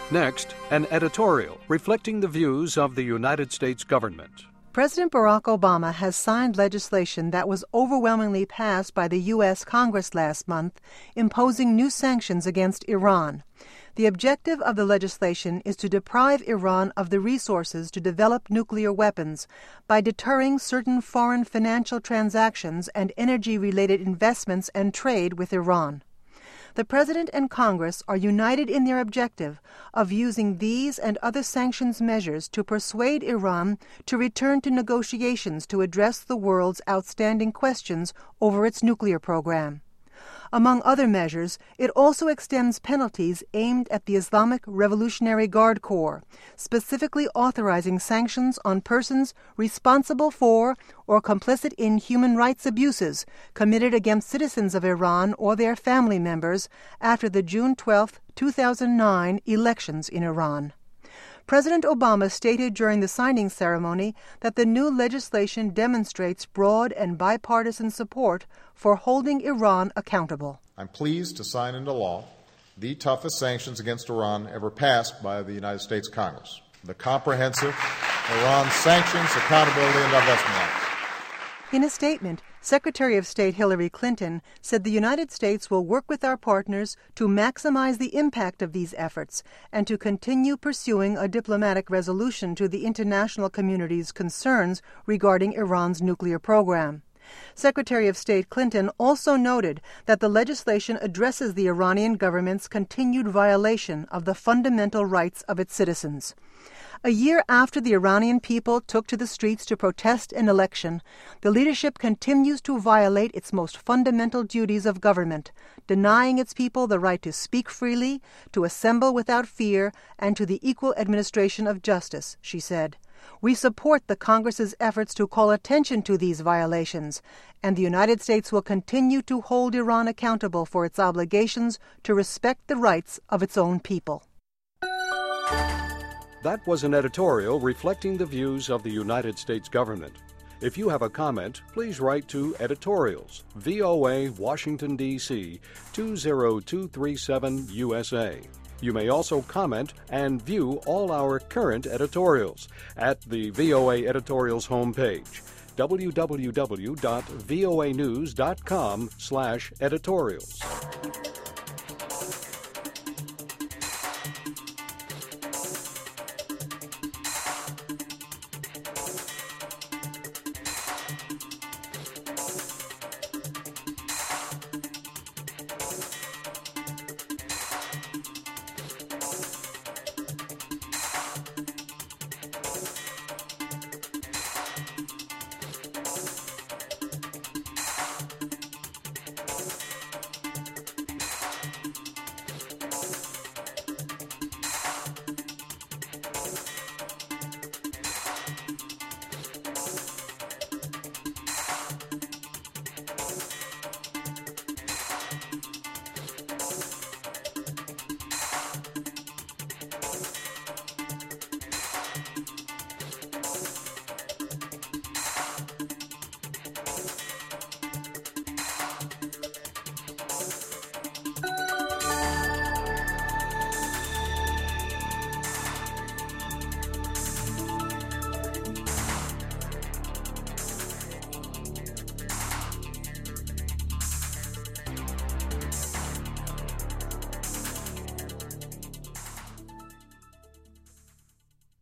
Next, an editorial reflecting the views of the United States government. President Barack Obama has signed legislation that was overwhelmingly passed by the U.S. Congress last month, imposing new sanctions against Iran. The objective of the legislation is to deprive Iran of the resources to develop nuclear weapons by deterring certain foreign financial transactions and energy-related investments and trade with Iran. The President and Congress are united in their objective of using these and other sanctions measures to persuade Iran to return to negotiations to address the world's outstanding questions over its nuclear program. Among other measures, it also extends penalties aimed at the Islamic Revolutionary Guard Corps, specifically authorizing sanctions on persons responsible for or complicit in human rights abuses committed against citizens of Iran or their family members after the June 12, 2009 elections in Iran. President Obama stated during the signing ceremony that the new legislation demonstrates broad and bipartisan support for holding Iran accountable. I'm pleased to sign into law the toughest sanctions against Iran ever passed by the United States Congress, the Comprehensive Iran Sanctions, Accountability, and Divestment Act. In a statement, Secretary of State Hillary Clinton said the United States will work with our partners to maximize the impact of these efforts and to continue pursuing a diplomatic resolution to the international community's concerns regarding Iran's nuclear program. Secretary of State Clinton also noted that the legislation addresses the Iranian government's continued violation of the fundamental rights of its citizens. A year after the Iranian people took to the streets to protest an election, the leadership continues to violate its most fundamental duties of government, denying its people the right to speak freely, to assemble without fear, and to the equal administration of justice, she said. We support the Congress's efforts to call attention to these violations, and the United States will continue to hold Iran accountable for its obligations to respect the rights of its own people. That was an editorial reflecting the views of the United States government. If you have a comment, please write to Editorials, VOA, Washington, D.C., 20237 USA. You may also comment and view all our current editorials at the VOA Editorials homepage, www.voanews.com/editorials.